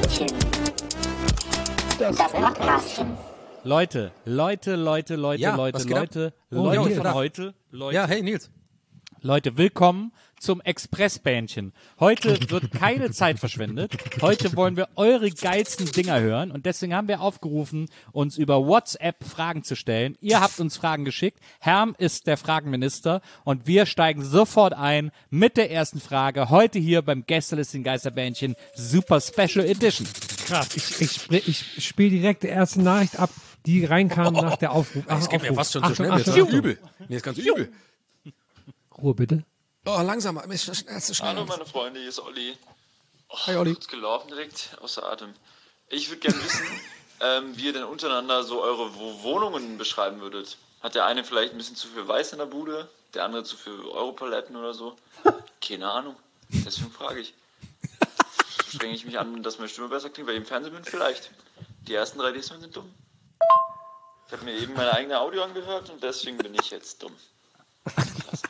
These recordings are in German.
Geisterbällchen. Das Podcastchen. Leute Ja, was geht ab? Leute von heute. Leute, Ja, hey Nils. Leute, willkommen zum Expressbähnchen. Heute wird keine Zeit verschwendet. Heute wollen wir eure geilsten Dinger hören und deswegen haben wir aufgerufen, uns über WhatsApp Fragen zu stellen. Ihr habt uns Fragen geschickt. Herm ist der Fragenminister und wir steigen sofort ein mit der ersten Frage. Heute hier beim Gästelisten Geisterbähnchen Super Special Edition. Krass, ich spiele direkt die erste Nachricht ab, die reinkam nach der Aufruf. Es geht mir fast schon zu schnell. Mir ist Achtung. ganz übel. Mir ist ganz übel. Ruhe bitte. Oh, langsamer. Mir ist zu schnell. Hallo meine Freunde, hier ist Olli. Hi Olli. Kurz gelaufen direkt, außer Atem. Ich würde gerne wissen, wie ihr denn untereinander so eure Wohnungen beschreiben würdet. Hat der eine vielleicht ein bisschen zu viel Weiß in der Bude, der andere zu viel Europaletten oder so? Keine Ahnung. Deswegen frage ich. Strenge ich mich an, dass meine Stimme besser klingt, weil ich im Fernsehen bin? Vielleicht. Die ersten 3D-Songs sind dumm. Ich habe mir eben meine eigene Audio angehört und deswegen bin ich jetzt dumm. Klasse.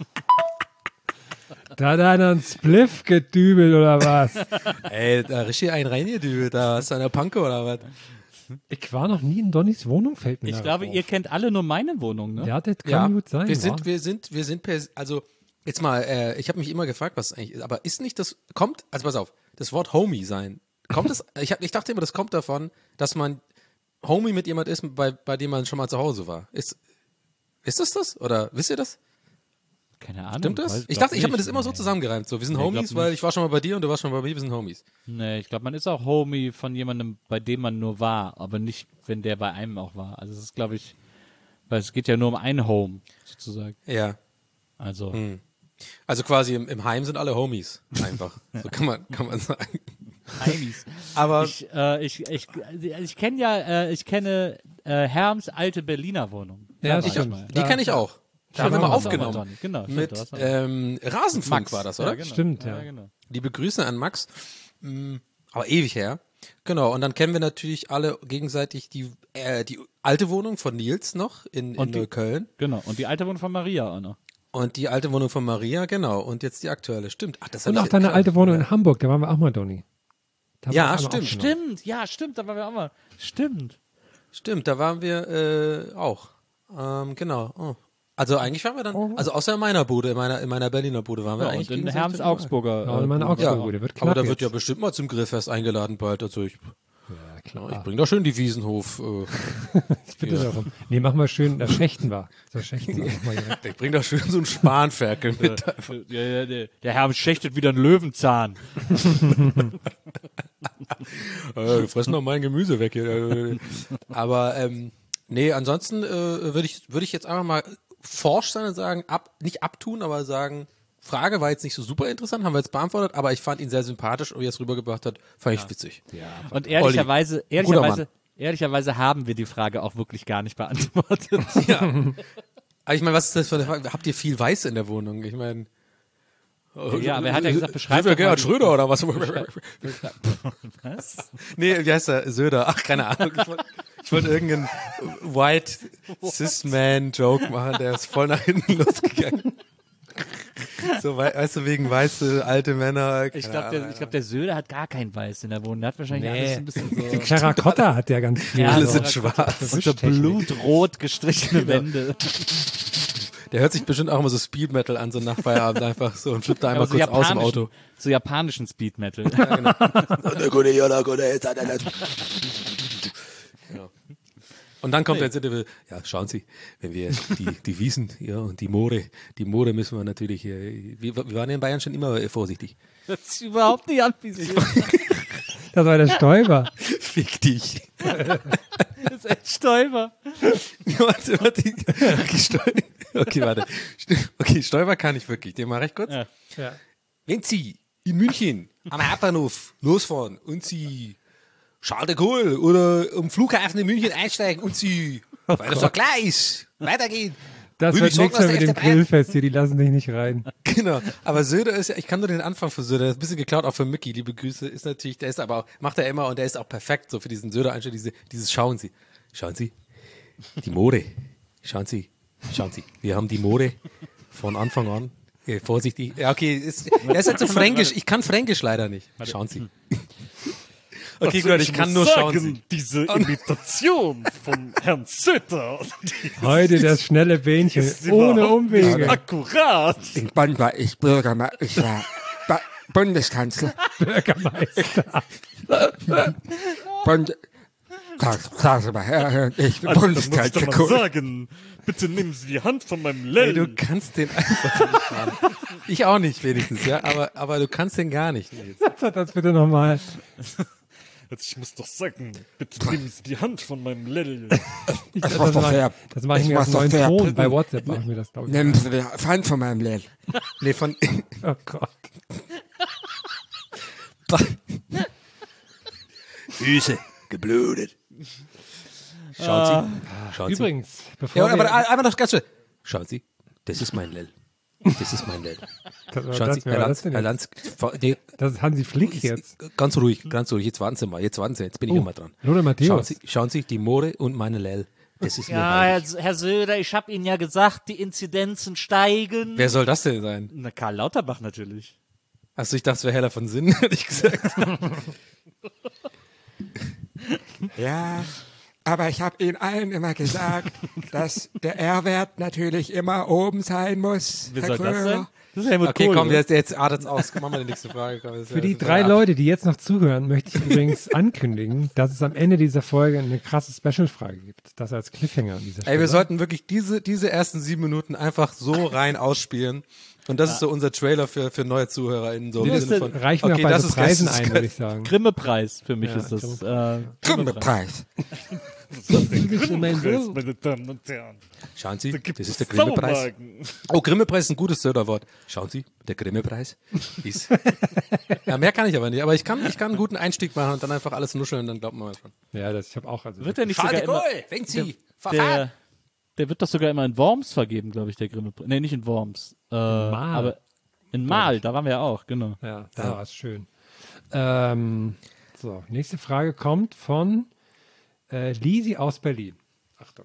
Da hat einer einen Spliff gedübelt oder was? Ey, da richtig ein reingedübelt. Da hast du eine Panke oder was? Ich war noch nie in Donnys Wohnung, fällt mir Ich darauf glaube, auf. ihr kennt alle nur meine Wohnung, ne? Ja, das kann gut sein. Wir sind also jetzt mal, ich habe mich immer gefragt, was eigentlich ist, aber ist nicht das, also pass auf, das Wort Homie sein, kommt das, ich dachte immer, das kommt davon, dass man Homie mit jemand ist, bei dem man schon mal zu Hause war. Ist das? Oder wisst ihr das? Keine Ahnung. Stimmt das? weiß- Ich glaub dachte, ich habe mir nicht. das immer so zusammengereimt. So, wir sind Nee, Homies, glaub weil nicht. ich war schon mal bei dir und du warst schon mal bei mir, wir sind Homies. Nee, ich glaube, man ist auch Homie von jemandem, bei dem man nur war, aber nicht, wenn der bei einem auch war. Also es ist, glaube ich, weil es geht ja nur um ein Home, sozusagen. Ja. Also, Also quasi im Heim sind alle Homies. Einfach. So kann man sagen. Heimis. Aber Ich kenne Herms alte Berliner Wohnung. Ja, Da war stimmt. mal. die kenne ich auch. Da haben wir mal aufgenommen. Genau, stimmt, Mit da warst du. Rasenfunk Max war das, oder? Ja, genau. Stimmt, ja. Genau. Liebe Grüße an Max. Aber ewig her. Genau, und dann kennen wir natürlich alle gegenseitig die alte Wohnung von Nils noch in Neukölln. Genau. Und die alte Wohnung von Maria auch noch. Und die alte Wohnung von Maria, genau. Und jetzt die aktuelle. Stimmt. Ach, das hab Und ich auch deine klar. alte Wohnung in Hamburg, da waren wir auch mal, Donny. Da haben Ja, wir einmal stimmt. aufgenommen. Stimmt, da waren wir auch mal. Stimmt. Stimmt, da waren wir auch. Genau. Oh. Also eigentlich waren wir dann, also außer in meiner Bude, in meiner Berliner Bude waren wir Ja, eigentlich und in gegenseitig Herms dabei. Augsburger. Ja, in meiner Bude. Augsburger Bude. Wird knapp Aber da wird jetzt. ja bestimmt mal zum Grillfest eingeladen bald. Also ich Ja, klar. bring doch schön die Wiesenhof. Ich bitte darum. Nee, machen wir schön, da schächten wir. So schächten wir auch mal direkt. Ich bring doch schön so einen Spanferkel mit. Der Herm schächtet wieder einen Löwenzahn. Du fressen doch mein Gemüse weg hier. Aber nee, ansonsten würde ich jetzt einfach mal forsch sein und sagen, nicht abtun, aber sagen, Frage war jetzt nicht so super interessant, haben wir jetzt beantwortet, aber ich fand ihn sehr sympathisch und wie er es rübergebracht hat, fand ich witzig. Und ehrlicherweise Guter haben wir die Frage auch wirklich gar nicht beantwortet. Aber ich meine, was ist das für eine Frage? Habt ihr viel Weiß in der Wohnung? Ich meine. Ja, aber er hat ja gesagt, beschreib Sind wir doch mal Gerhard die- Schröder oder was? Was? Nee, wie heißt der? Söder. Ach, keine Ahnung. Ich wollte irgendeinen White Cis-Man-Joke machen, der ist voll nach hinten losgegangen. So, weißt du, wegen weiße alte Männer. Ich glaube, der Söder hat gar kein Weiß in der Wohnung. Der hat wahrscheinlich Nee. alles ein bisschen so. Terrakotta hat der ganz viel. Ja, alle so- sind schwarz. Und so blutrot gestrichene Wände. Der hört sich bestimmt auch immer so Speed Metal an, so nach Feierabend einfach so und flippt da einmal Aber so kurz aus im japanischen- Auto. So japanischen Speed Metal. Und dann kommt der Interview, ja, schauen Sie, wenn wir die Wiesen, ja, und die Moore müssen wir natürlich, wir waren in Bayern schon immer vorsichtig. Das ist überhaupt nicht anvisiert. Das war der Stäuber. Fick dich. Das ist echt Stäuber. warte. Okay, warte. Okay, Stäuber kann ich wirklich, den mache ich kurz. Ja. Ja. Wenn Sie in München am Hauptbahnhof losfahren und Sie Charles de Gaulle oder am Flughafen in München einsteigen und Sie, weil das doch klar ist, weitergehen. Das Würde wird ich sagen, nichts mehr was mit der dem FC Bayern- Grillfest hier, die lassen dich nicht rein. Genau, aber Söder ist ja, ich kann nur den Anfang von Söder, das ist ein bisschen geklaut auch von Mickey, liebe Grüße, ist natürlich, der ist aber auch, macht er immer und der ist auch perfekt so für diesen Söder-Einstellung, dieses Schauen Sie, die Mode, schauen Sie, wir haben die Mode von Anfang an, vorsichtig, ja okay, er ist halt so fränkisch, ich kann fränkisch leider nicht, schauen Sie. Okay, gut, ich kann nur schauen. Sie. Diese Imitation von Herrn Söder, Heute das schnelle Bähnchen, ohne Umwege. akkurat. Wann war ich Bürgermeister? Ich war Bundeskanzler. Bürgermeister. Sag mal, Herr, ich bin Also, da muss ich Bundeskanzler. doch mal sagen, bitte nehmen Sie die Hand von meinem Lell. Ey, du kannst den einfach nicht haben. Ich auch nicht wenigstens, ja, aber du kannst den gar nicht. Sag das bitte nochmal. Also ich muss doch sagen, bitte nehmen Sie die Hand von meinem Lell. Das macht doch fair. Das mache ich mir Das als macht neuen doch fair. Ton. Bei WhatsApp mache ich mir das, glaube ich. Nehmen Sie die Hand von meinem Leben. Nee, von Oh Gott. Füße geblutet. Schauen Sie. Schauen Sie. Übrigens, bevor Ja, aber wir... einmal noch ganz schnell. Schauen Sie, das ist mein Lell. Das ist mein Lell. Schauen Sie, Herr Lanz, Herr Lanz, nee, Das ist Hansi Flick jetzt. ganz ruhig, jetzt warten Sie mal, jetzt bin ich immer dran. Lothar Matthäus. Schauen Sie, die Moore und meine Lell, das ist mir Ja, heilig. Herr Söder, ich habe Ihnen ja gesagt, die Inzidenzen steigen. Wer soll das denn sein? Na, Karl Lauterbach natürlich. Achso, ich dachte, es wäre Heller von Sinn, hätte ich gesagt. Ja, aber ich habe Ihnen allen immer gesagt, dass der R-Wert natürlich immer oben sein muss. Wer Herr soll das Kröger. sein? Das ist Helmut Okay, Kohl, komm, oder? jetzt artet's aus. Machen wir die nächste Frage. Komm, Für die 3 Leute, die jetzt noch zuhören, möchte ich übrigens ankündigen, dass es am Ende dieser Folge eine krasse Special-Frage gibt. Das als Cliffhanger an dieser Stelle. Ey, wir sollten wirklich diese ersten 7 Minuten einfach so rein ausspielen. Und das ist so unser Trailer für neue ZuhörerInnen. So im Das Sinne ist von, Reichen wir auch bei das so ist Preisen geisteskrank. ein, würde ich sagen. Grimme-Preis für mich Ja, ist das. Grimme-Preis. Meine Damen und Herren. Schauen Sie, Da gibt das es ist der Grimme-Preis. Saumagen. Oh, Grimme-Preis ist ein gutes Söder-Wort. Schauen Sie, der Grimme-Preis ist... Ja, mehr kann ich aber nicht. Aber ich kann einen guten Einstieg machen und dann einfach alles nuscheln und dann glaubt man mal dran. Ja, ich habe auch. Also Wird der nicht sogar immer, wenn Sie der wird doch sogar immer in Worms vergeben, glaube ich, der Grimme-Preis. Nee, nicht in Worms. Mal. Aber in Mal, da waren wir ja auch, genau. Ja, da war es schön. So, nächste Frage kommt von Lisi aus Berlin. Achtung.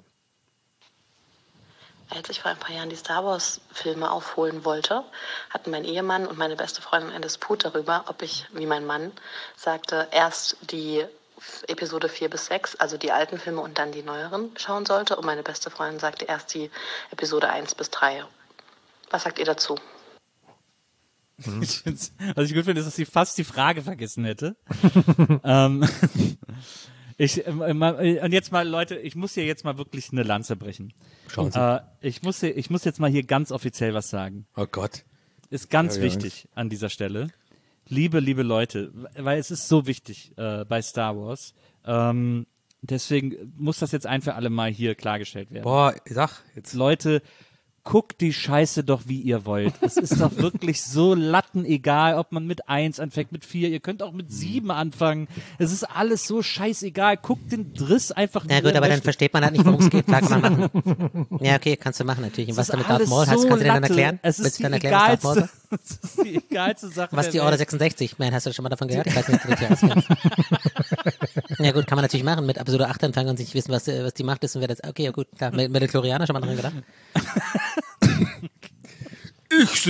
Als ich vor ein paar Jahren die Star Wars-Filme aufholen wollte, hatten mein Ehemann und meine beste Freundin einen Disput darüber, ob ich, wie mein Mann sagte, erst die Episode 4 bis 6, also die alten Filme und dann die neueren schauen sollte. Und meine beste Freundin sagte erst die Episode 1 bis 3. Was sagt ihr dazu? Was ich gut finde, ist, dass sie fast die Frage vergessen hätte. Und jetzt mal, Leute, ich muss hier jetzt mal wirklich eine Lanze brechen. Schauen Sie. Ich muss jetzt mal hier ganz offiziell was sagen. Oh Gott. Ist ganz wichtig an dieser Stelle. Liebe Leute, weil es ist so wichtig bei Star Wars. Deswegen muss das jetzt ein für alle Mal hier klargestellt werden. Boah, sag jetzt. Leute, guckt die Scheiße doch, wie ihr wollt. Es ist doch wirklich so lattenegal, ob man mit 1 anfängt, mit 4. Ihr könnt auch mit 7 anfangen. Es ist alles so scheißegal. Guckt den Driss einfach. Ja gut, aber dann versteht man halt nicht, worum es geht. Klar, kann man machen. Ja, okay, kannst du machen natürlich. Und was du mit Darth Maul hast, kannst du dir dann erklären? Es Willst ist du die dann erklären, was Darth Maul egalste, es ist die egalste Sache. Was der die Order Welt. 66? Man, hast du schon mal davon gehört? Ich weiß nicht, ob du dich auskennst. Ja gut, kann man natürlich machen. Mit Episode 8 anfangen und nicht wissen, was die Macht ist und wer das... Okay, ja gut, klar. Mit der Chlorianer schon mal dran gedacht. Ich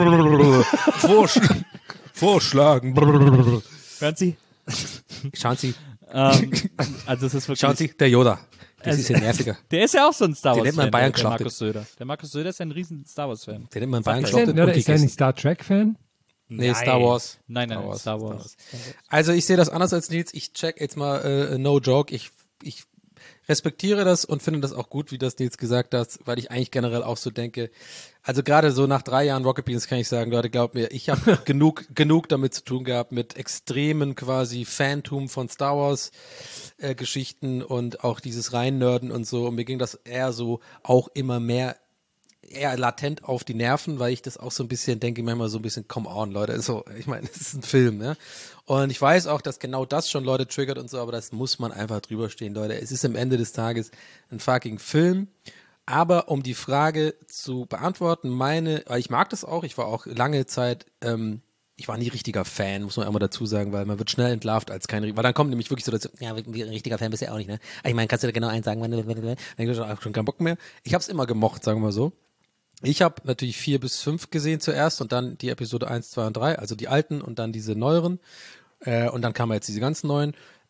vorschlagen. Hören Sie? Schauen Sie, Also es ist wirklich. schauen Sie, der Yoda. Das ist ja nerviger. Der ist ja auch so ein Star Den Wars nennt man Fan, Bayern der geschlachtet. Markus Söder. Der Markus Söder ist ein riesen Star Wars Fan. Der nennt man Bayern Ist der, geschlachtet oder und ist der gegessen. nicht Star Trek-Fan? Nee, Star Wars. Nein, Star Wars. Also ich sehe das anders als Nils. Ich check jetzt mal, no joke. Ich respektiere das und finde das auch gut, wie das Nils gesagt hat, weil ich eigentlich generell auch so denke. Also gerade so nach 3 Jahren Rocket Beans kann ich sagen, Leute, glaubt mir, ich habe genug damit zu tun gehabt, mit extremen quasi Fantum von Star Wars Geschichten und auch dieses Reinnörden und so. Und mir ging das eher so auch immer mehr eher latent auf die Nerven, weil ich das auch so ein bisschen denke, manchmal so ein bisschen, come on, Leute, so, ich meine, es ist ein Film, ne? Und ich weiß auch, dass genau das schon Leute triggert und so, aber das muss man einfach drüber stehen, Leute. Es ist am Ende des Tages ein fucking Film. Aber um die Frage zu beantworten, weil ich mag das auch, ich war auch lange Zeit, ich war nie richtiger Fan, muss man einmal dazu sagen, weil man wird schnell entlarvt als weil dann kommt nämlich wirklich so dazu, Ja, wie ein richtiger Fan bist du ja auch nicht, ne? Ich meine, kannst du dir genau eins sagen, wenn du... dann hab ich auch schon keinen Bock mehr. Ich habe es immer gemocht, sagen wir mal so. Ich habe natürlich 4 bis 5 gesehen zuerst und dann die Episode 1, 2 und 3, also die alten und dann diese neueren. Und dann kamen jetzt diese ganzen neuen.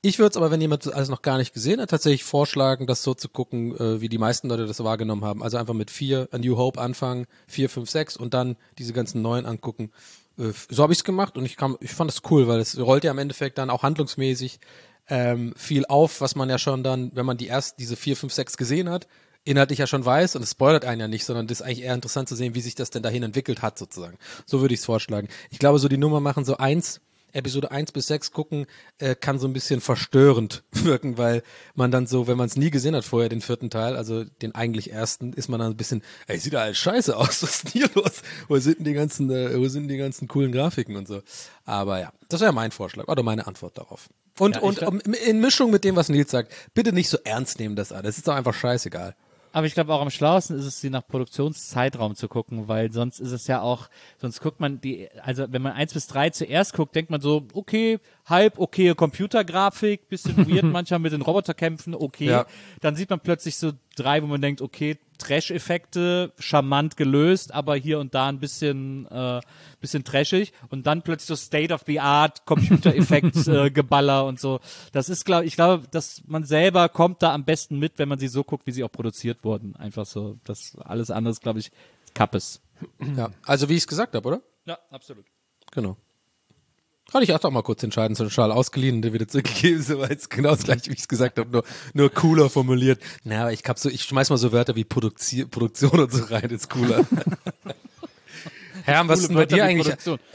Ich würde es aber, wenn jemand das alles noch gar nicht gesehen hat, tatsächlich vorschlagen, das so zu gucken, wie die meisten Leute das wahrgenommen haben. Also einfach mit 4 A New Hope anfangen, 4, 5, 6 und dann diese ganzen neuen angucken. So habe ich es gemacht und ich fand es cool, weil es rollt ja im Endeffekt dann auch handlungsmäßig viel auf, was man ja schon dann, wenn man diese 4, 5, 6 gesehen hat, inhaltlich ja schon weiß und es spoilert einen ja nicht, sondern das ist eigentlich eher interessant zu sehen, wie sich das denn dahin entwickelt hat sozusagen. So würde ich es vorschlagen. Ich glaube, so die Nummer machen, so Episode 1 bis 6 gucken, kann so ein bisschen verstörend wirken, weil man dann so, wenn man es nie gesehen hat vorher, den 4. Teil, also den eigentlich ersten, ist man dann ein bisschen, ey, sieht da alles scheiße aus, was ist denn hier los? Wo sind die ganzen coolen Grafiken und so? Aber ja, das wäre mein Vorschlag oder meine Antwort darauf. Und in Mischung mit dem, was Nils sagt, bitte nicht so ernst nehmen das alles, ist doch einfach scheißegal. Aber ich glaube auch am schlauesten ist es, sie nach Produktionszeitraum zu gucken, weil sonst ist es ja auch, sonst guckt man also wenn man 1 bis 3 zuerst guckt, denkt man so, okay, halb okay Computergrafik, bisschen weird manchmal mit den Roboterkämpfen, okay. Ja. Dann sieht man plötzlich so 3, wo man denkt, okay, Trash-Effekte, charmant gelöst, aber hier und da ein bisschen trashig und dann plötzlich so State-of-the-Art Computereffekt Geballer und so. Das ist, ich glaube, dass man selber kommt da am besten mit, wenn man sie so guckt, wie sie auch produziert wurden. Einfach so, das alles andere ist, glaube ich, Kappes. Ja, also wie ich es gesagt habe, oder? Ja, absolut. Genau. Kann ich auch mal kurz entscheiden, so einen Schal ausgeliehen und den wieder zurückgegeben, so war jetzt genau das gleiche, wie ich es gesagt habe, nur cooler formuliert. Na, aber ich schmeiß mal so Wörter wie Produktion und so rein, ist cooler. Herr, was ist denn bei dir eigentlich?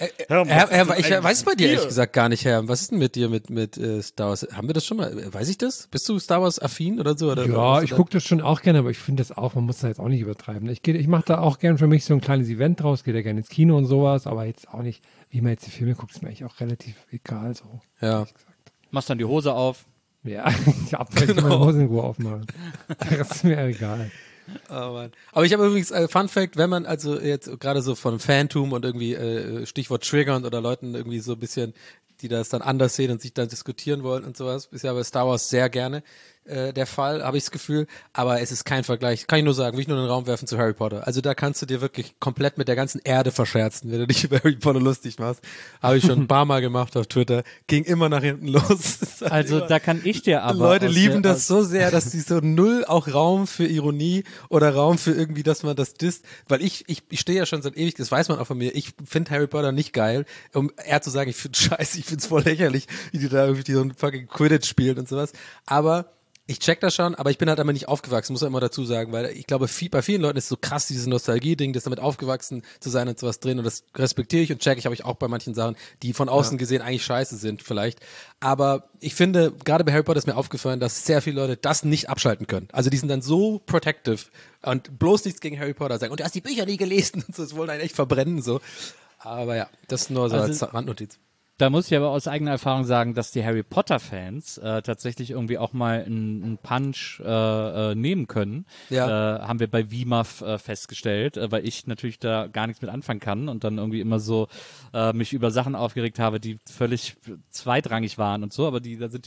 Herr, ich weiß es bei dir ehrlich gesagt gar nicht, Herr. Was ist denn mit dir mit Star Wars? Haben wir das schon mal? Weiß ich das? Bist du Star Wars affin oder so? Oder ja, ich gucke das schon auch gerne, aber ich finde das auch, man muss da jetzt auch nicht übertreiben. Ich mache da auch gerne für mich so ein kleines Event draus, gehe da gerne ins Kino und sowas, aber jetzt auch nicht, wie man jetzt die Filme guckt, ist mir eigentlich auch relativ egal so. Ja. Machst dann die Hose auf. Ja, ich habe meine Hose in Ruhe aufmachen. Das ist mir egal. Oh Mann. Aber ich habe übrigens Fun Fact, wenn man also jetzt gerade so von Fantum und irgendwie Stichwort Triggern oder Leuten irgendwie so ein bisschen, die das dann anders sehen und sich dann diskutieren wollen und sowas, ist ja bei Star Wars sehr gerne der Fall, habe ich das Gefühl, aber es ist kein Vergleich, kann ich nur sagen, will ich nur in den Raum werfen zu Harry Potter. Also da kannst du dir wirklich komplett mit der ganzen Erde verscherzen, wenn du dich über Harry Potter lustig machst. Habe ich schon ein paar Mal gemacht auf Twitter, ging immer nach hinten los. Also da kann ich dir aber... Leute lieben das so sehr, dass sie so null auch Raum für Ironie oder Raum für irgendwie, dass man das disst, weil ich stehe ja schon seit ewig, das weiß man auch von mir, ich finde Harry Potter nicht geil, um eher zu sagen, ich finde scheiße, ich finde es voll lächerlich, wie die da irgendwie so ein fucking Quidditch spielen und sowas, aber ich check das schon, aber ich bin halt immer nicht aufgewachsen, muss ich immer dazu sagen, weil ich glaube, bei vielen Leuten ist so krass dieses Nostalgie-Ding, das damit aufgewachsen zu sein und sowas drin und das respektiere ich und check ich, habe ich auch bei manchen Sachen, die von außen gesehen eigentlich scheiße sind vielleicht, aber ich finde, gerade bei Harry Potter ist mir aufgefallen, dass sehr viele Leute das nicht abschalten können. Also die sind dann so protective und bloß nichts gegen Harry Potter sagen und du hast die Bücher nie gelesen und so, das wollen einen echt verbrennen so, aber ja, das nur so als Randnotiz. Da muss ich aber aus eigener Erfahrung sagen, dass die Harry Potter-Fans tatsächlich irgendwie auch mal einen Punch nehmen können. Ja. Haben wir bei WIMAF festgestellt, weil ich natürlich da gar nichts mit anfangen kann und dann irgendwie immer so mich über Sachen aufgeregt habe, die völlig zweitrangig waren und so. Aber da sind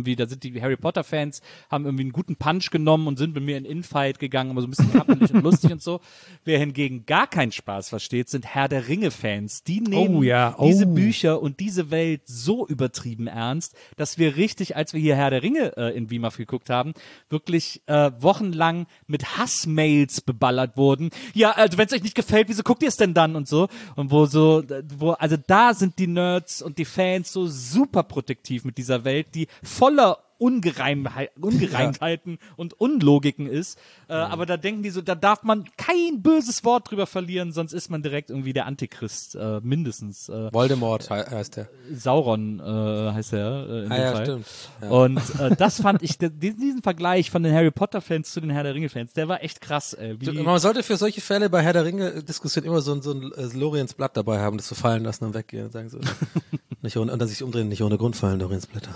die Harry Potter-Fans, haben irgendwie einen guten Punch genommen und sind mit mir in Infight gegangen, aber so ein bisschen kappelig und lustig und so. Wer hingegen gar keinen Spaß versteht, sind Herr der Ringe-Fans. Die nehmen diese Bücher und diese Welt so übertrieben ernst, dass wir richtig, als wir hier Herr der Ringe in WIMAF geguckt haben, wirklich wochenlang mit Hassmails beballert wurden. Ja, also wenn es euch nicht gefällt, wieso guckt ihr es denn dann und so? Und also da sind die Nerds und die Fans so super protektiv mit dieser Welt, die voller Ungereimtheiten und Unlogiken ist. Aber da denken die so, da darf man kein böses Wort drüber verlieren, sonst ist man direkt irgendwie der Antichrist, mindestens. Voldemort heißt er. Sauron heißt er in dem Fall. Stimmt. Ja. Und das fand ich, diesen Vergleich von den Harry Potter-Fans zu den Herr der Ringe-Fans, der war echt krass. Man sollte für solche Fälle bei Herr der Ringe-Diskussion immer so ein Loriens Blatt dabei haben, das so fallen lassen und weggehen und sagen so, und dann sich umdrehen, nicht ohne Grund fallen Loriens Blätter.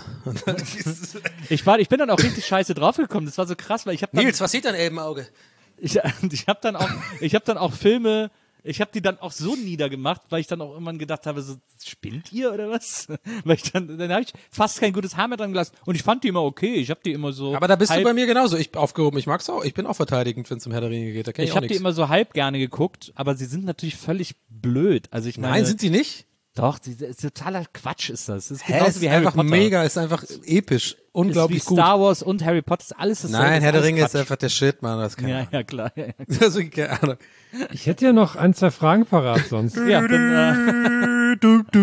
Ich bin dann auch richtig scheiße draufgekommen. Das war so krass, weil ich habe Nils, was sieht dein Elbenauge? Ich habe dann auch Filme, ich habe die dann auch so niedergemacht, weil ich dann auch irgendwann gedacht habe, so, spinnt ihr oder was? Weil dann habe ich fast kein gutes Haar mehr dran gelassen und ich fand die immer okay. Ich habe die immer so. Aber da bist du bei mir genauso. Ich aufgehoben. Ich mag's auch. Ich bin auch verteidigend, wenn es um Herr der Ringe geht. Da kenn ich habe die immer so halb gerne geguckt, aber sie sind natürlich völlig blöd. Also ich meine, nein, sind sie nicht? Doch, ist totaler Quatsch ist das. Das ist Hä, genauso ist wie Harry einfach Potter. mega, ist einfach episch, unglaublich ist wie gut. Star Wars und Harry Potter, ist alles dasselbe. Nein, ist Herr der alles Ringe ist Quatsch. einfach der Shit, Mann. Das kann Ja, ja, klar. Ja, ja. Das ist wirklich keine Ahnung. Ich hätte ja noch 1, 2 Fragen parat sonst. Ja, dann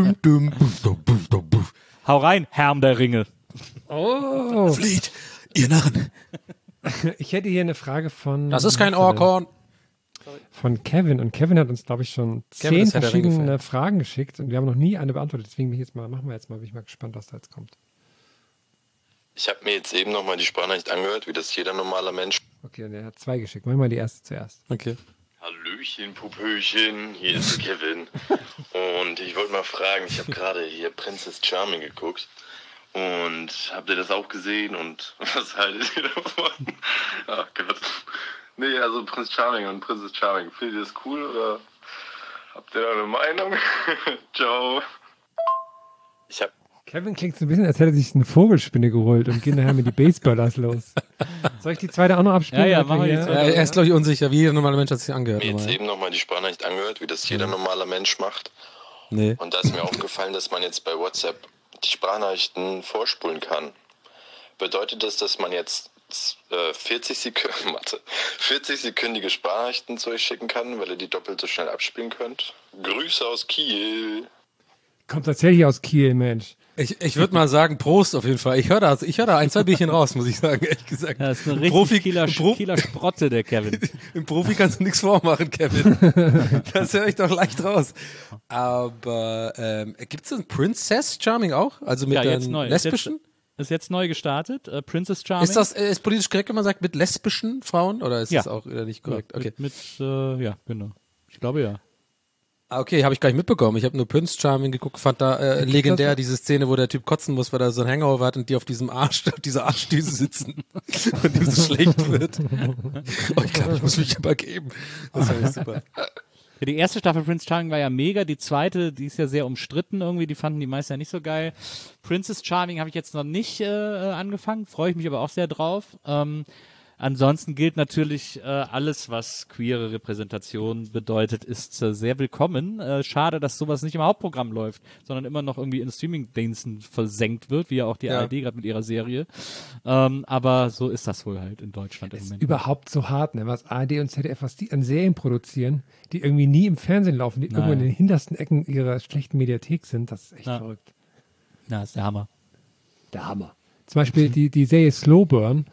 hau rein, Herr der Ringe. Oh, Flieht, ihr Narren. ich hätte hier eine Frage von... Das ist kein was ist er denn? Orkhorn. Von Kevin. Und Kevin hat uns, glaube ich, schon Kevin 10 ist Herr der Ringe-Fan. verschiedene Fragen geschickt und wir haben noch nie eine beantwortet. Deswegen bin ich mal gespannt, was da jetzt kommt. Ich habe mir jetzt eben nochmal die Sprachnachricht angehört, wie das jeder normale Mensch. Okay, und er hat 2 geschickt. Machen wir mal die erste zuerst. Okay. Hallöchen, Pupöchen, hier ist Kevin. Und ich wollte mal fragen, ich habe gerade hier Princess Charming geguckt. Und habt ihr das auch gesehen und was haltet ihr davon? Ach Gott. Nee, also Prinz Charming und Princess Charming, findet ihr das cool oder habt ihr da eine Meinung? Ciao. Ich habe Kevin klingt so ein bisschen, als hätte er sich eine Vogelspinne geholt und geht nachher mit die Baseballers los. Soll ich die zweite auch noch abspielen? Ja, ja, damit wir machen wir hier- die Ja, zweite. er ist, glaube ich, unsicher, wie jeder normale Mensch hat sich angehört. mir jetzt Normal. eben nochmal die Sprachnachricht angehört, wie das jeder normale Mensch macht. Nee. Und da ist mir aufgefallen, dass man jetzt bei WhatsApp die Sprachnachrichten vorspulen kann. Bedeutet das, dass man jetzt 40-sekündige Sprachnachrichten zu euch schicken kann, weil ihr die doppelt so schnell abspielen könnt? Grüße aus Kiel. Kommt tatsächlich aus Kiel, Mensch. Ich würde mal sagen, Prost auf jeden Fall. Ich höre da 1, 2 Bierchen raus, muss ich sagen, ehrlich gesagt. Ja, das ist eine richtig Kieler Sprotte, der Kevin. Im Profi kannst du nichts vormachen, Kevin. Das höre ich doch leicht raus. Aber gibt es einen Princess Charming auch? Also mit Ja, den jetzt neu. lesbischen? Ist jetzt neu gestartet. Princess Charming. Ist das ist politisch korrekt, wenn man sagt, mit lesbischen Frauen? Oder ist Ja. das auch wieder nicht korrekt? Okay. Ja, genau. Ich glaube ja. Ah, okay, habe ich gar nicht mitbekommen. Ich habe nur Prince Charming geguckt, fand da legendär diese Szene, wo der Typ kotzen muss, weil er so ein Hangover hat und die auf diesem Arsch, auf dieser Arschdüse sitzen und ihm so schlecht wird. Oh, ich glaube, ich muss mich übergeben. Das war echt super. Ja, die erste Staffel Prince Charming war ja mega, die zweite, die ist ja sehr umstritten irgendwie, die fanden die meisten ja nicht so geil. Princess Charming habe ich jetzt noch nicht angefangen, freue ich mich aber auch sehr drauf. Ansonsten gilt natürlich, alles, was queere Repräsentation bedeutet, ist sehr willkommen. Schade, dass sowas nicht im Hauptprogramm läuft, sondern immer noch irgendwie in Streamingdiensten versenkt wird, wie ja auch die ARD gerade mit ihrer Serie. Aber so ist das wohl halt in Deutschland im Moment. Überhaupt so hart, ne? Was ARD und ZDF, was die an Serien produzieren, die irgendwie nie im Fernsehen laufen, die irgendwo in den hintersten Ecken ihrer schlechten Mediathek sind, das ist echt verrückt. Na, ist der Hammer. Der Hammer. Zum Beispiel die Serie Slowburn,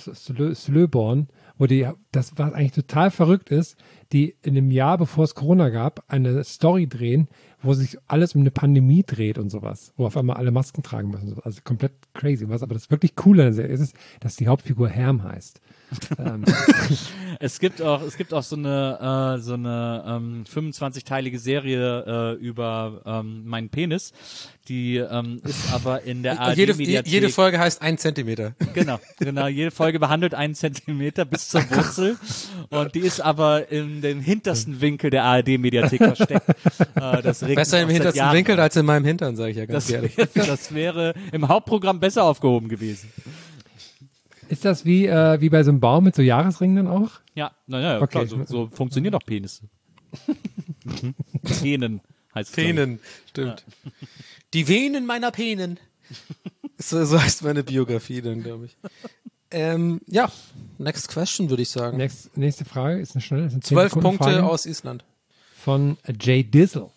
wo das was eigentlich total verrückt ist, die in einem Jahr, bevor es Corona gab, eine Story drehen, wo sich alles um eine Pandemie dreht und sowas, wo auf einmal alle Masken tragen müssen. Also komplett crazy. Was aber das wirklich Coole an der Serie ist, dass die Hauptfigur Herm heißt. Es gibt auch so eine 25-teilige Serie über meinen Penis. Die ist aber in der ARD-Mediathek. Jede Folge heißt 1 Zentimeter. Genau. Jede Folge behandelt 1 Zentimeter bis zur Wurzel. Und die ist aber in den hintersten Winkel der ARD-Mediathek versteckt. Das regt Besser mich im auch seit hintersten Jahren Winkel auf. als in meinem Hintern, sage ich ja ganz ehrlich. Das wäre im Hauptprogramm besser aufgehoben gewesen. Ist das wie bei so einem Baum mit so Jahresringen dann auch? Ja, naja, Okay. klar, so funktionieren doch Penisse. Venen heißt es. Penen, stimmt. Die Venen meiner Penen. So heißt meine Biografie dann, glaube ich. Ja, next question, würde ich sagen. Nächste Frage ist eine schnelle. 12 Punkte aus Island. Von Jay Dizzle.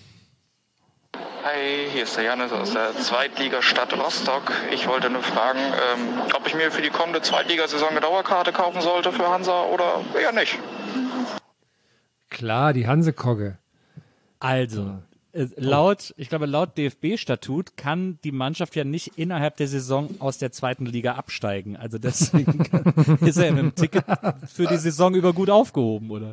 Hi, hier ist der Janis aus der Zweitligastadt Rostock. Ich wollte nur fragen, ob ich mir für die kommende Zweitligasaison eine Dauerkarte kaufen sollte für Hansa oder eher nicht. Klar, die Hansekogge. Also, ich glaube, laut DFB-Statut kann die Mannschaft ja nicht innerhalb der Saison aus der zweiten Liga absteigen. Also deswegen ist er mit dem Ticket für die Saison über gut aufgehoben, oder?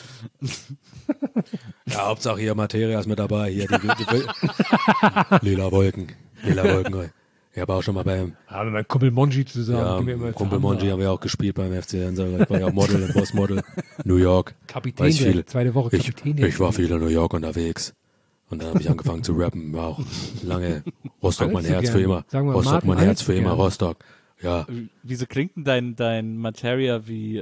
Ja, Hauptsache hier Materia ist mit dabei. Hier die Lila Wolken. Ich habe auch schon mal beim Ja, mit meinem Kumpel Monji zusammen. gehen wir immer Kumpel zu Monji Hansa. haben wir auch gespielt beim FC Hansa. Ich war ja Model und Bossmodel. New York. Kapitän Weiß der viel. zweite Woche Kapitän der Ich war viel in New York unterwegs. Und dann habe ich angefangen zu rappen. War auch lange Rostock mein Allzu Herz gerne. für immer. Sagen wir Rostock Martin, mein Herz allzu für immer. gerne. Rostock. Ja. Wieso klingt denn dein Materia wie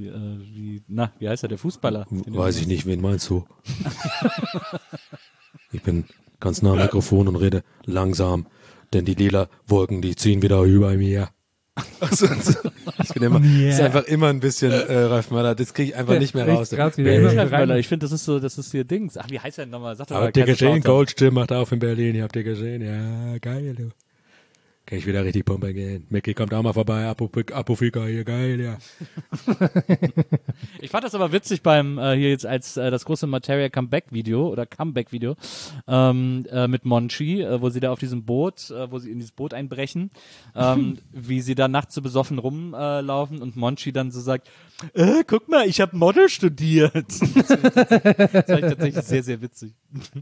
heißt er, der Fußballer? Weiß ich nicht, wen meinst du? Ich bin ganz nah am Mikrofon und rede langsam, denn die lila Wolken, die ziehen wieder über mir. Also, ich bin immer, ist einfach immer ein bisschen Ralf Möller, das kriege ich einfach nicht mehr raus. Ich finde, das ist hier Dings. Ach, wie heißt der denn nochmal? Sag doch mal, Habt ihr gesehen? Goldstimm macht auf in Berlin, habt ihr gesehen? Ja, geil, du. Kann ich wieder richtig pumpen gehen. Mickey kommt auch mal vorbei, Apofika hier, geil, ja. Ich fand das aber witzig beim, hier jetzt als das große Materia Comeback-Video mit Monchi, wo sie da auf diesem Boot, wo sie in dieses Boot einbrechen, wie sie da nachts so besoffen rumlaufen und Monchi dann so sagt, guck mal, ich habe Model studiert. Das fand ich tatsächlich sehr, sehr witzig.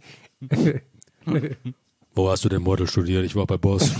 Wo hast du denn Model studiert? Ich war bei Boss.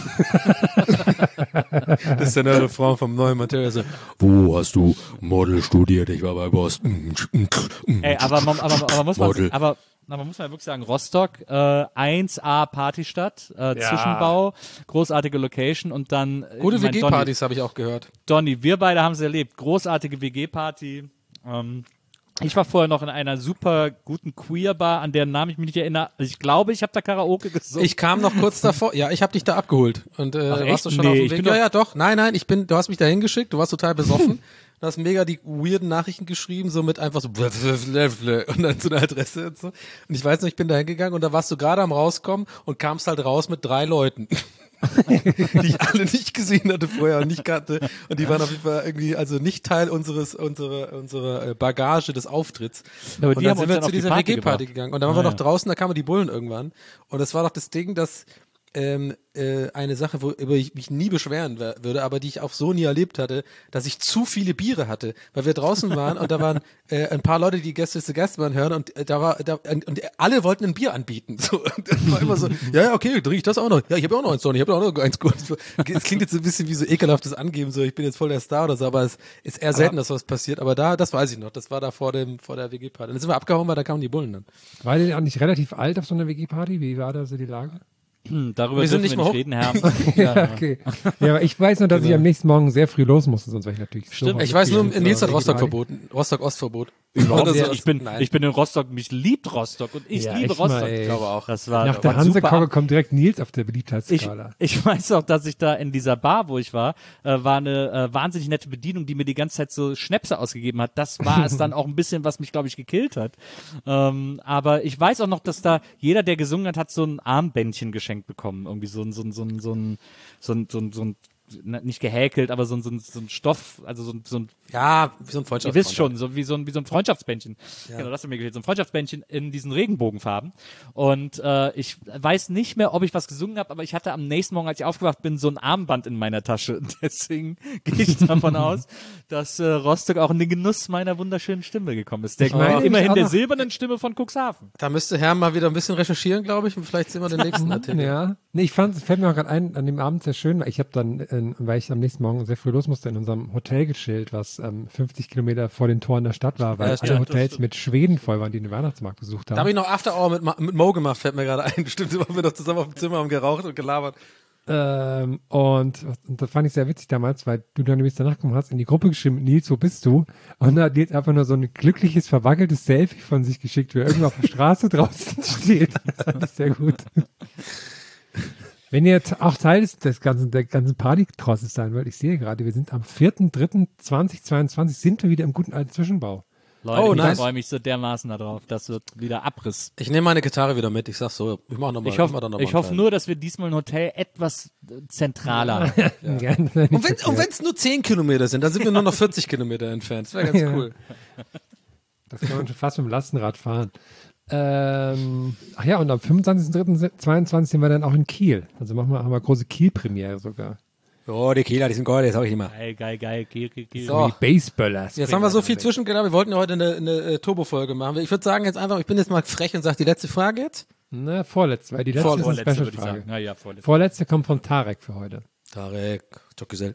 Das ist der neue Refrain vom neuen Materia. Wo hast du Model studiert? Ich war bei Boss. Ey, aber man muss ja wirklich sagen, Rostock, 1A Partystadt, Zwischenbau, großartige Location und dann gute WG-Partys habe ich auch gehört. Donny, wir beide haben es erlebt. Großartige WG-Party. Ich war vorher noch in einer super guten Queer-Bar, an deren Namen ich mich nicht erinnere. Ich glaube, ich habe da Karaoke gesungen. Ich kam noch kurz davor. Ja, ich habe dich da abgeholt. Und warst du schon auf dem Weg? Ja, doch. Nein, du hast mich da hingeschickt. Du warst total besoffen. Du hast mega die weirden Nachrichten geschrieben, so mit einfach so und dann so eine Adresse und so. Und ich weiß noch, ich bin da hingegangen und da warst du gerade am rauskommen und kamst halt raus mit 3 Leuten. Die ich alle nicht gesehen hatte vorher und nicht kannte. Und die waren auf jeden Fall irgendwie, also nicht Teil unserer Bagage des Auftritts. Ja, aber und dann sind wir zu dieser WG-Party gegangen. Und dann waren wir noch draußen, da kamen die Bullen irgendwann. Und das war doch das Ding, dass eine Sache, worüber ich mich nie beschweren würde, aber die ich auch so nie erlebt hatte, dass ich zu viele Biere hatte, weil wir draußen waren und da waren ein paar Leute, die Gäste zu Gastmann hören und und alle wollten ein Bier anbieten. So, und das war immer so, ja, okay, trinke ich das auch noch. Ja, ich habe auch noch eins, ich habe auch noch eins. Es klingt jetzt ein bisschen wie so ekelhaftes Angeben, so ich bin jetzt voll der Star oder so, aber es ist eher selten, dass sowas passiert. Aber das weiß ich noch, das war da vor der WG-Party. Dann sind wir abgehauen, weil da kamen die Bullen dann. War ihr denn auch nicht relativ alt auf so einer WG-Party? Wie war da so die Lage? Darüber dürfen wir nicht reden, Herr. Ja, okay. Ja, aber ich weiß nur, dass ich am nächsten Morgen sehr früh los musste, sonst wäre ich natürlich Stimmt. Ich weiß nur, Nils hat Rostock verboten. Rostock-Ost-Verbot. Ich bin in Rostock, mich liebt Rostock und ich liebe Rostock. Ich glaube auch. Nach der Hansekogge kommt direkt Nils auf der Beliebtheitsskala. Ich weiß auch, dass ich da in dieser Bar, wo ich war eine wahnsinnig nette Bedienung, die mir die ganze Zeit so Schnäpse ausgegeben hat. Das war es dann auch ein bisschen, was mich, glaube ich, gekillt hat. Aber ich weiß auch noch, dass da jeder, der gesungen hat, hat so ein Armbändchen geschenkt bekommen. Irgendwie so ein nicht gehäkelt, aber so ein Stoff, also so ein ja, wie so ein Freundschaftsbändchen. Ihr wisst schon, so wie so ein Freundschaftsbändchen. Ja. Genau, das hat mir gefehlt. So ein Freundschaftsbändchen in diesen Regenbogenfarben. Und ich weiß nicht mehr, ob ich was gesungen habe, aber ich hatte am nächsten Morgen, als ich aufgewacht bin, so ein Armband in meiner Tasche. Deswegen gehe ich davon aus, dass Rostock auch in den Genuss meiner wunderschönen Stimme gekommen ist. Immerhin der silbernen Stimme von Cuxhaven. Da müsste Herr mal wieder ein bisschen recherchieren, glaube ich, und vielleicht sehen wir den nächsten Artikel. Ja. Nee, fällt mir auch gerade ein, an dem Abend sehr schön, weil ich habe dann, weil ich am nächsten Morgen sehr früh los musste, in unserem Hotel gechillt, was 50 Kilometer vor den Toren der Stadt war, weil alle Hotels mit Schweden voll waren, die den Weihnachtsmarkt besucht haben. Da habe ich noch After Hour mit Mo gemacht, fällt mir gerade ein. Stimmt, waren wir doch zusammen auf dem Zimmer, haben geraucht und gelabert. Und das fand ich sehr witzig damals, weil du dann nämlich danach gekommen hast, in die Gruppe geschrieben, Nils, wo bist du? Und da hat Nils einfach nur so ein glückliches, verwackeltes Selfie von sich geschickt, wie er irgendwo auf der Straße draußen steht. Das fand ich sehr gut. Wenn ihr auch Teil der ganzen Party-Trosses sein wollt, ich sehe gerade, wir sind am 4.3.2022, sind wir wieder im guten alten Zwischenbau. Leute, ich freue mich so dermaßen darauf. Das wird wieder Abriss. Ich nehme meine Gitarre wieder mit. Ich sag's so. Ich mache nochmal. Ich hoffe nur, dass wir diesmal ein Hotel etwas zentraler haben. Ja. Und wenn es nur 10 Kilometer sind, dann sind wir nur noch 40 Kilometer entfernt. Das wäre ganz cool. Das kann man schon fast mit dem Lastenrad fahren. Ach ja, und am 25.03.22 sind wir dann auch in Kiel. Also haben wir große Kiel-Premiere sogar. Oh, die Kieler, die sind geil, das sag ich immer. Geil, Kiel. So. Die Baseballers. Jetzt haben wir so viel zwischengedacht, wir wollten ja heute eine Turbo-Folge machen. Ich würde sagen jetzt einfach, ich bin jetzt mal frech und sage die letzte Frage jetzt. Na, vorletzte, weil die letzte ist eine Special-Frage. Ja, vorletzte kommt von Tarek für heute. Tarek, Jokgesell.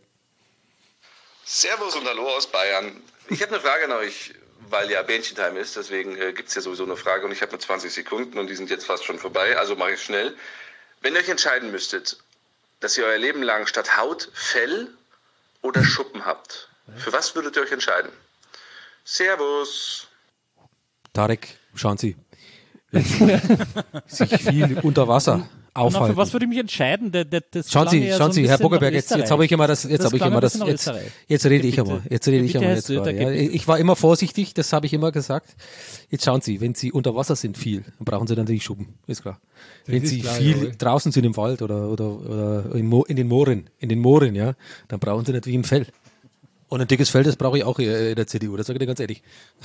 Servus und Hallo aus Bayern. Ich habe eine Frage an euch, weil ja Bähnchentime ist, deswegen gibt es ja sowieso eine Frage und ich habe nur 20 Sekunden und die sind jetzt fast schon vorbei, also mache ich schnell. Wenn ihr euch entscheiden müsstet, dass ihr euer Leben lang statt Haut Fell oder Schuppen habt, für was würdet ihr euch entscheiden? Servus. Tarek, schauen Sie, sich viel unter Wasser Und für aufhalten. was würde ich mich entscheiden? Das Schauen Sie, klang ja so ein Herr bisschen Buckelberg, nach jetzt Österreich. habe ich immer das, jetzt klang ein bisschen nach Österreich. jetzt rede ich Bitte. einmal. Jetzt rede ich Bitte, einmal. Herr Jetzt Söder, gerade, ja. bitte. Ich war immer vorsichtig, das habe ich immer gesagt. Jetzt schauen Sie, wenn Sie unter Wasser sind viel, dann brauchen Sie natürlich Schuppen, ist klar. Wenn ist Sie klar, viel jawohl. draußen sind im Wald oder in den Mooren, ja, dann brauchen Sie natürlich ein Fell. Und ein dickes Fell, das brauche ich auch in der CDU, das sage ich dir ganz ehrlich.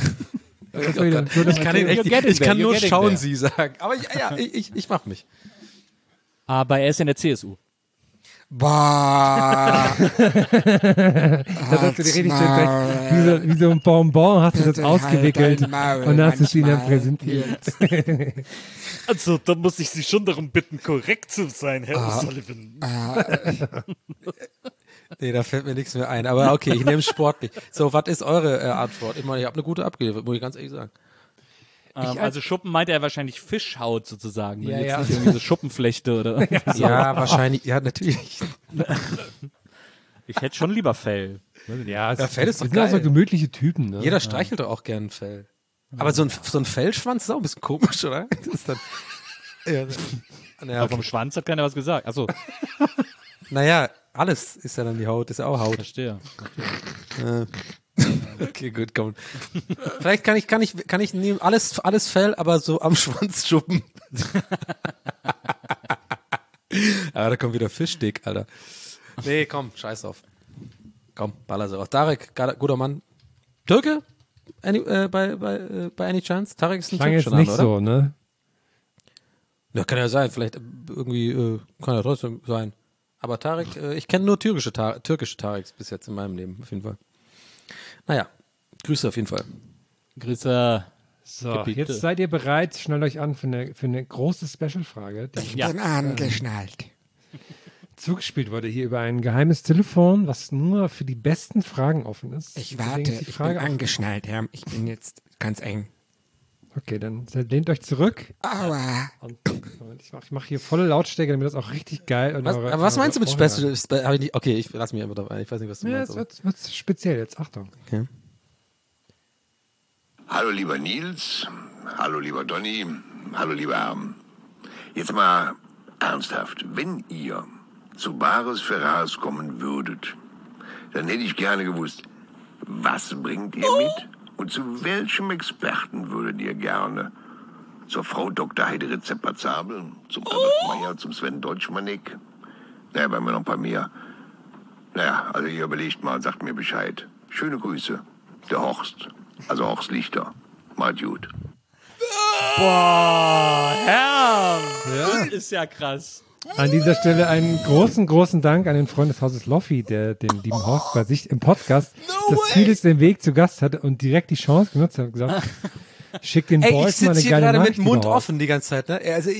Ich kann nur schauen Sie sagen. Aber ich mach mich. Aber er ist in der CSU. Boah. Das hast du dir richtig schön gesagt. Wie so ein Bonbon hast du das ausgewickelt dein Maul, und hast es ihnen manchmal. präsentiert. Also, da muss ich Sie schon darum bitten, korrekt zu sein, Herr O'Sullivan. Nee, da fällt mir nichts mehr ein. Aber okay, ich nehme es sportlich. So, was ist eure Antwort? Ich meine, ich habe eine gute abgeliefert, muss ich ganz ehrlich sagen. Also Schuppen meinte er wahrscheinlich Fischhaut sozusagen. Ja, Jetzt ja. nicht irgendwie so Schuppenflechte oder. Ja, wahrscheinlich. Ja, natürlich. Ich hätte schon lieber Fell. Ja, Fell ist doch wir sind auch so geil. gemütliche Typen. Ne? Jeder streichelt doch auch gern ein Fell. Aber so ein Fellschwanz ist auch ein bisschen komisch, oder? Das ist dann, Aber vom Schwanz hat keiner was gesagt. Achso, naja, alles ist ja dann die Haut, ist ja auch Haut. verstehe. Okay, gut, komm. Vielleicht kann ich nehmen alles Fell, aber so am Schwanz schuppen. Aber da kommt wieder Fischstick, Alter. Nee, komm, scheiß auf. Komm, baller sie raus. Tarek, guter Mann. Türke? Bei Any Chance? Tarek ist ein Klang jetzt türkischer nicht Name, oder? so, ne? Ja, kann ja sein. Vielleicht irgendwie kann ja trotzdem sein. Aber Tarek, ich kenne nur türkische Tareks bis jetzt in meinem Leben, auf jeden Fall. Naja, Grüße auf jeden Fall. Grüße. So, Gebiete. jetzt seid ihr bereit, schnallt euch an für eine große Special-Frage, die Ich bin angeschnallt. zugespielt wurde hier über ein geheimes Telefon, was nur für die besten Fragen offen ist. Ich Deswegen warte, ist die ich Frage bin auch- angeschnallt, Herr. Ich bin jetzt ganz eng. Okay, dann lehnt euch zurück. Aua. Und ich mach hier volle Lautstärke, damit das auch richtig geil und Aber was meinst du mit Special? Hab ich nicht, okay, ich lass mich einfach dabei. Ich weiß nicht, was du Ja, meinst. jetzt wird's speziell jetzt. Achtung. Okay. Hallo lieber Nils, hallo lieber Donny, hallo lieber Herm. Jetzt mal ernsthaft, wenn ihr zu Bares Ferraris kommen würdet, dann hätte ich gerne gewusst, was bringt ihr mit und zu welchem Experten würdet ihr gerne? Zur Frau Dr. Heidere Zepper-Zabel, zum Albert Meyer, zum Sven Deutschmannick? Naja, bei mir noch ein paar mehr. Naja, also ihr überlegt mal und sagt mir Bescheid. Schöne Grüße, der Horst. Also Horst Lichter. Macht gut. Boah, Herr! Das ist ja krass. An dieser Stelle einen großen Dank an den Freund des Hauses Loffi, der den lieben Horst bei sich im Podcast das Vieles den Weg zu Gast hatte und direkt die Chance genutzt hat und gesagt, schick den Ey, ich Boys mal eine sitze hier geile gerade mit Nachricht dem Mund über Horst. offen die ganze Zeit, ne? Also,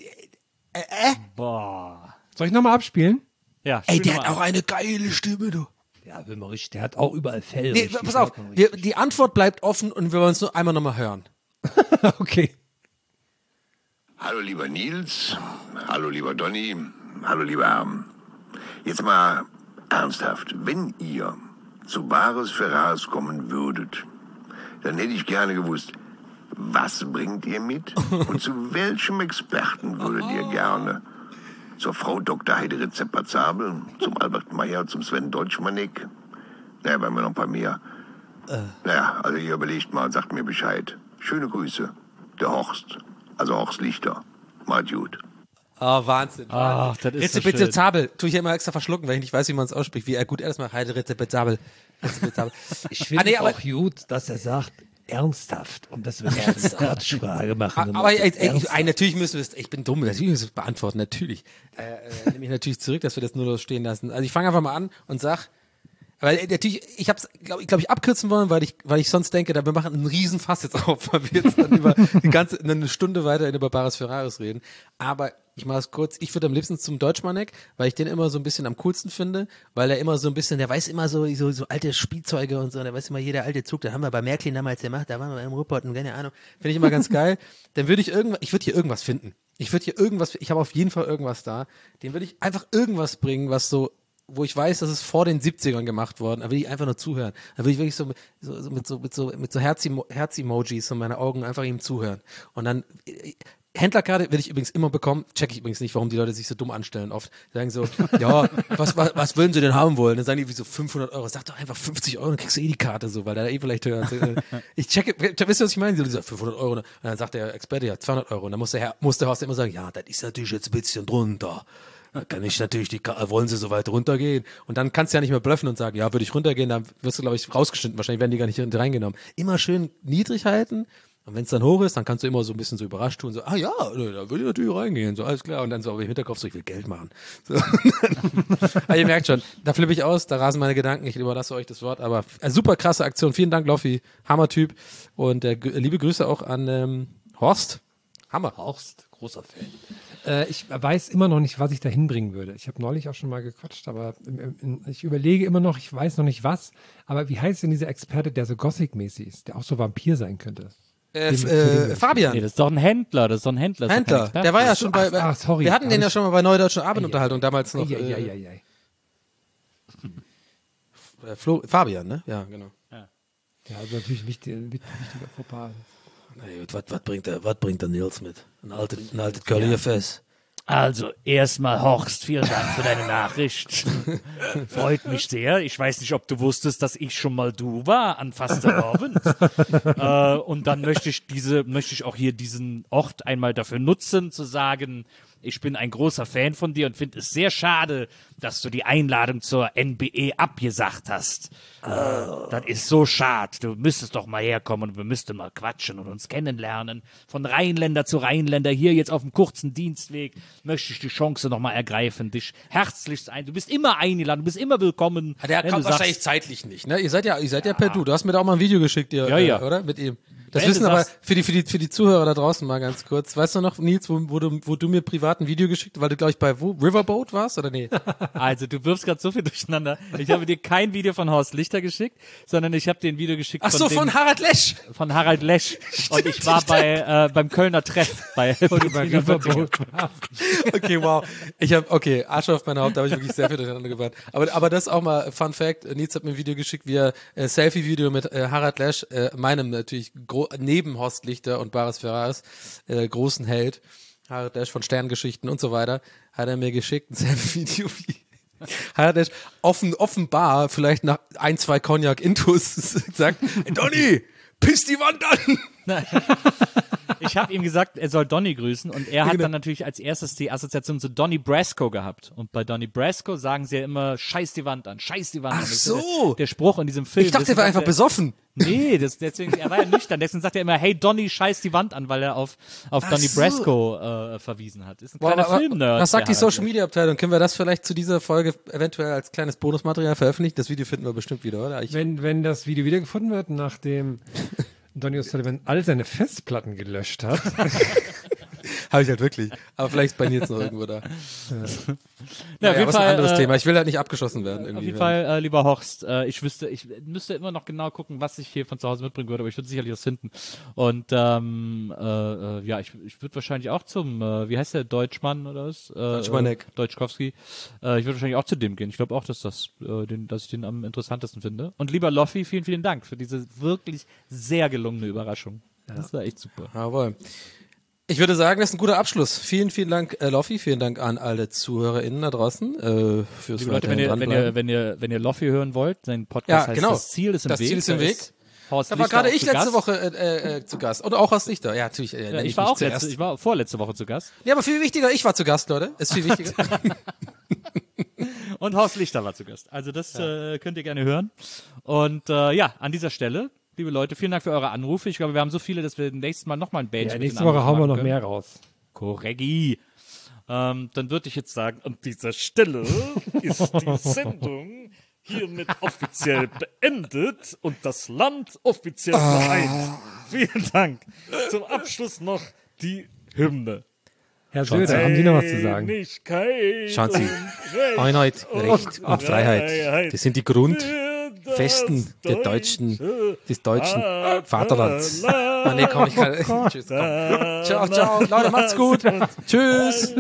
Boah. Soll ich nochmal abspielen? Ja, ey, spiel der mal hat ab. auch eine geile Stimme, du. Ja, der hat auch überall Fell. Nee, pass auf, die Antwort bleibt offen und wir wollen es nur einmal nochmal hören. Okay. Hallo lieber Nils, hallo lieber Donny, hallo lieber Herm. Jetzt mal ernsthaft, wenn ihr zu Bares Ferraris kommen würdet, dann hätte ich gerne gewusst, was bringt ihr mit und zu welchem Experten würdet ihr gerne? Zur Frau Dr. Heidere Zepper-Zabel, zum Albert Meyer, zum Sven Deutschmannick? Naja, bei mir noch ein paar mehr. Naja, also ihr überlegt mal und sagt mir Bescheid. Schöne Grüße, der Horst. Also Horst Lichter. Macht gut. Oh, Wahnsinn. Ach, das ist so Rizze schön. Zabel. Tue ich ja immer extra verschlucken, weil ich nicht weiß, wie man es ausspricht. Wie gut er das macht. Heide Rizze Zabel. Ich finde nee, aber- auch gut, dass er sagt, ernsthaft. Und das wird eine Quatschfrage machen. Aber natürlich müssen wir es, ich bin dumm, natürlich müssen wir es beantworten, natürlich. Nehme ich natürlich zurück, dass wir das nur so stehen lassen. Also ich fange einfach mal an und sag, weil natürlich, ich habe es, glaube ich, abkürzen wollen, weil ich sonst denke, wir machen einen Riesenfass jetzt auf, weil wir jetzt dann über eine Stunde weiter über Bares Ferraris reden. Aber ich mache es kurz. Ich würde am liebsten zum Deutschmanneck, weil ich den immer so ein bisschen am coolsten finde, weil er immer so ein bisschen, der weiß immer so alte Spielzeuge und so, der weiß immer jeder alte Zug, da haben wir bei Märklin damals gemacht, da waren wir im Ruhrpott und keine Ahnung. Finde ich immer ganz geil. Dann würde ich hier irgendwas finden. Ich habe auf jeden Fall irgendwas da. Den würde ich einfach irgendwas bringen, was so wo ich weiß, das ist vor den 70ern gemacht worden, da will ich einfach nur zuhören. Da will ich wirklich mit so Herz-Emojis so meine Augen einfach ihm zuhören. Und dann Händlerkarte will ich übrigens immer bekommen, check ich übrigens nicht, warum die Leute sich so dumm anstellen oft. Die sagen so, ja, was würden sie denn haben wollen? Dann sagen die wie so 500 Euro. Sag doch einfach 50 Euro, dann kriegst du die Karte so, weil da vielleicht höher. Ich checke, wisst ihr, was ich meine? Die sagen 500 Euro. Und dann sagt der Experte, ja, 200 Euro. Und dann muss der Horst immer sagen, ja, das ist natürlich jetzt ein bisschen drunter. Da kann ich natürlich wollen sie so weit runtergehen? Und dann kannst du ja nicht mehr bluffen und sagen, ja, würde ich runtergehen, dann wirst du, glaube ich, rausgeschnitten. Wahrscheinlich werden die gar nicht reingenommen. Immer schön niedrig halten. Und wenn es dann hoch ist, dann kannst du immer so ein bisschen so überrascht tun, so, da würde ich natürlich reingehen, so, alles klar. Und dann so aber im Hinterkopf so, ich will Geld machen. So. Aber ihr merkt schon, da flippe ich aus, da rasen meine Gedanken, ich überlasse euch das Wort, aber super krasse Aktion. Vielen Dank, Loffi, Hammer-Typ. Und liebe Grüße auch an Horst. Hammer. Horst, großer Fan. Ich weiß immer noch nicht, was ich da hinbringen würde. Ich habe neulich auch schon mal gequatscht, aber ich überlege immer noch, ich weiß noch nicht was. Aber wie heißt denn dieser Experte, der so Gothic-mäßig ist, der auch so Vampir sein könnte? Fabian. Nee, das ist doch ein Händler. Das ist doch ein Händler. Händler. Der war ja schon bei. Sorry. Wir hatten den ja schon mal bei Neudeutsche Abendunterhaltung damals noch. Fabian, ne? Ja, genau. Ja, also natürlich wichtiger Fauxpas. Was bringt der Nils mit? Ein altes Curly-Fest. Also, erstmal Horst, vielen Dank für deine Nachricht. Freut mich sehr. Ich weiß nicht, ob du wusstest, dass ich schon mal du war an Fastelavend. Und dann möchte ich auch hier diesen Ort einmal dafür nutzen, zu sagen, ich bin ein großer Fan von dir und finde es sehr schade, dass du die Einladung zur NBE abgesagt hast. Das ist so schade. Du müsstest doch mal herkommen und wir müssten mal quatschen und uns kennenlernen. Von Rheinländer zu Rheinländer hier jetzt auf dem kurzen Dienstweg möchte ich die Chance nochmal ergreifen, dich herzlichst ein. Du bist immer eingeladen, du bist immer willkommen. Der kommt wahrscheinlich zeitlich nicht, ne? Ihr seid ja per Du. Du hast mir da auch mal ein Video geschickt, oder? Mit ihm. Das wissen aber für die Zuhörer da draußen mal ganz kurz. Weißt du noch, Nils, wo du mir privat ein Video geschickt hast, weil du, glaube ich, bei Riverboat warst, oder nee? Also, du wirfst gerade so viel durcheinander. Ich habe dir kein Video von Horst Lichter geschickt, sondern ich habe dir ein Video geschickt von Harald Lesch. Von Harald Lesch. Und ich war beim Kölner Treff bei Riverboat. Okay, wow. Asche auf mein Haupt, da habe ich wirklich sehr viel durcheinander gebracht. Aber das ist auch mal Fun Fact. Nils hat mir ein Video geschickt, wie er Selfie-Video mit Harald Lesch, meinem natürlich neben Horst Lichter und Baris Ferraris, großen Held, Harald Lesch von Sterngeschichten und so weiter, hat er mir geschickt, ein Selfie-Video, wie Harald Lesch offenbar vielleicht nach 1-2 Cognac-Intus sagt, hey Donny, piss die Wand an! Ich habe ihm gesagt, er soll Donny grüßen und er hat dann natürlich als erstes die Assoziation zu Donnie Brasco gehabt. Und bei Donnie Brasco sagen sie ja immer, scheiß die Wand an, scheiß die Wand an. Ach so! Der Spruch in diesem Film. Ich dachte, er war einfach besoffen. Nee, deswegen, er war ja nüchtern. Deswegen sagt er immer, hey Donny, scheiß die Wand an, weil er auf Donnie Brasco verwiesen hat. Ist ein kleiner Film-Nerd. Was sagt die Social-Media-Abteilung? Können wir das vielleicht zu dieser Folge eventuell als kleines Bonusmaterial veröffentlichen? Das Video finden wir bestimmt wieder, oder? Wenn das Video wiedergefunden wird, nachdem Donny O'Sullivan all seine Festplatten gelöscht hat. Habe ich halt wirklich. Aber vielleicht ist bei Nils noch irgendwo da. Ja, auf jeden Fall, ein anderes Thema. Ich will halt nicht abgeschossen werden. Irgendwie. Auf jeden Fall, lieber Horst, ich müsste immer noch genau gucken, was ich hier von zu Hause mitbringen würde, aber ich würde sicherlich was finden. Und ich würde wahrscheinlich auch zum, wie heißt der, Deutschmann oder was? Deutschkowski. Ich würde wahrscheinlich auch zu dem gehen. Ich glaube auch, dass ich den am interessantesten finde. Und lieber Loffi, vielen, vielen Dank für diese wirklich sehr gelungene Überraschung. Ja. Das war echt super. Jawohl. Ich würde sagen, das ist ein guter Abschluss. Vielen, vielen Dank, Loffi. Vielen Dank an alle ZuhörerInnen da draußen fürs Liebe Leute, wenn ihr Loffi hören wollt, sein Podcast heißt Das Ziel ist im Weg. Das Ziel ist im Weg. Da war gerade ich letzte Woche zu Gast. Und auch Horst Lichter. Ja, natürlich. Ich war vorletzte Woche zu Gast. Ja, aber viel wichtiger, ich war zu Gast, Leute. Ist viel wichtiger. Und Horst Lichter war zu Gast. Also das könnt ihr gerne hören. Und an dieser Stelle, liebe Leute, vielen Dank für eure Anrufe. Ich glaube, wir haben so viele, dass wir nächstes Mal nochmal ein Bändchen nächste Woche hauen wir noch mehr raus. Korregi. Dann würde ich jetzt sagen, an dieser Stelle ist die Sendung hiermit offiziell beendet und das Land offiziell vereint. Vielen Dank. Zum Abschluss noch die Hymne. Herr Söder, haben Sie noch was zu sagen? Schauen Sie, Einheit, Recht und Freiheit, das sind die Grundfesten des deutschen Vaterlands. Oh nee, komm, ich kann. Tschüss. Komm. Ciao, Leute, macht's gut. Tschüss.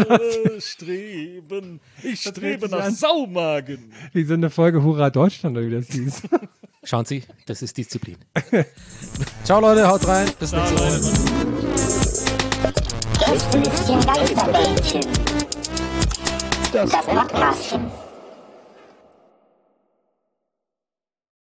Ich strebe nach Saumagen. Wie so eine Folge Hurra Deutschland, oder wie das hieß. Schauen Sie, das ist Disziplin. Ciao, Leute, haut rein. Bis nächste Woche. Gästelistchen Geisterbällchen. Das Podcastchen.